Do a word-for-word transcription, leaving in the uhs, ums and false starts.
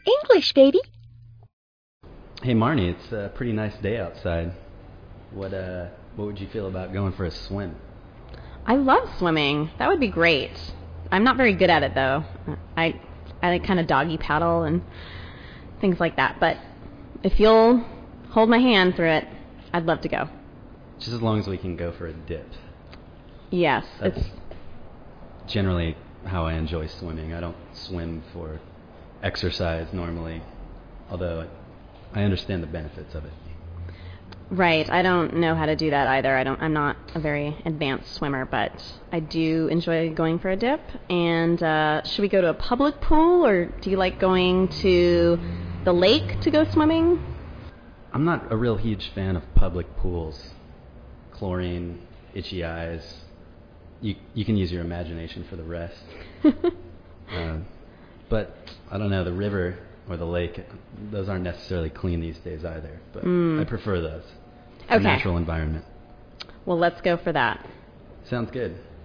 English, baby. Hey, Marnie, it's a pretty nice day outside. What uh, what would you feel about going for a swim? I love swimming. That would be great. I'm not very good at it, though. I I like kind of doggy paddle and things like that. But if you'll hold my hand through it, I'd love to go. Just as long as we can go for a dip. Yes, That's it's generally how I enjoy swimming. I don't swim for exercise normally, although I understand the benefits of it. right. I don't know how to do that either. I don't. I'm not a very advanced swimmer, but I do enjoy going for a dip. And uh, should we go to a public pool, or do you like going to the lake to go swimming? I'm not a real huge fan of public pools. Chlorine, itchy eyes. You you can use your imagination for the rest. uh, but I don't know, the river or the lake, those aren't necessarily clean these days either. But Mm. I prefer those. It's a Okay. natural environment. Well, let's go for that. Sounds good.